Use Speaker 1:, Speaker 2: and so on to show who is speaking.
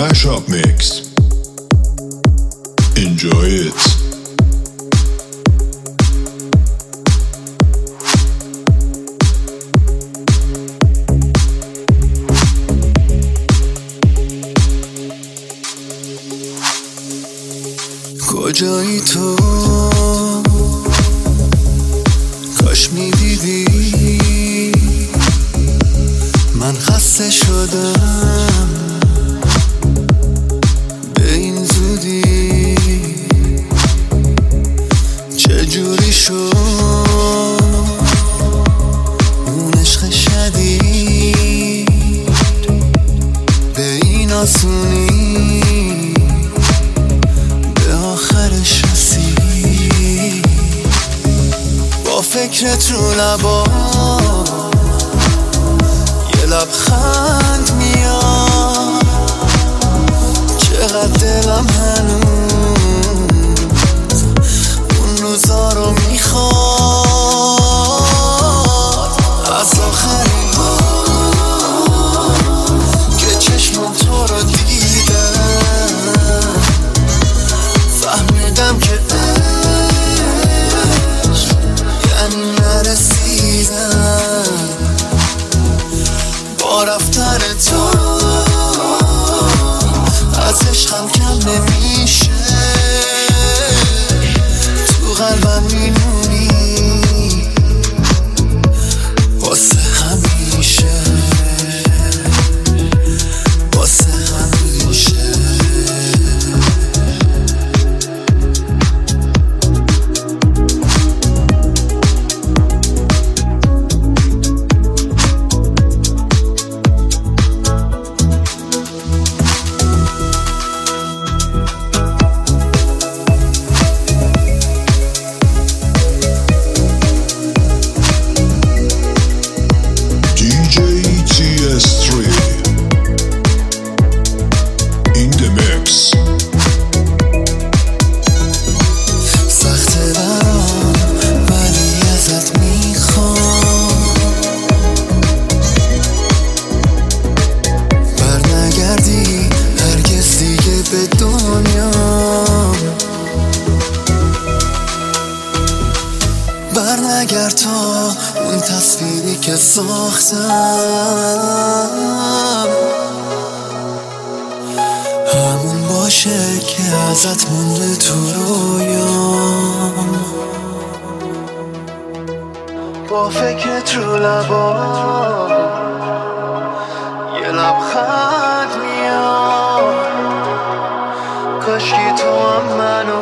Speaker 1: Mashup Mix. Enjoy it.
Speaker 2: کجایی تو؟ کاش میدیدی من خسته شدم به این زودی. چجوری شد اون عشق شدید به این آسونی به آخرش رسید؟ با فکرت رو لبا یه لبخند میاد، چقدر دلم هنوز اون روزا رو میخواد. از آخرین بار که چشمم تو رو دیدم فهمیدم که عشق یعنی نرسیدم. با رفتن تو از عشقم کم نمیشه، تو قلبم میمونی واسه همیشه، واسه همیشه. به دنیا برنگرد تا اون تصویری که ساختم همون باشه که ازت مونده تو رویام. با فکرت رو لبا یه لبخند میاد، کاشکی تو هم منو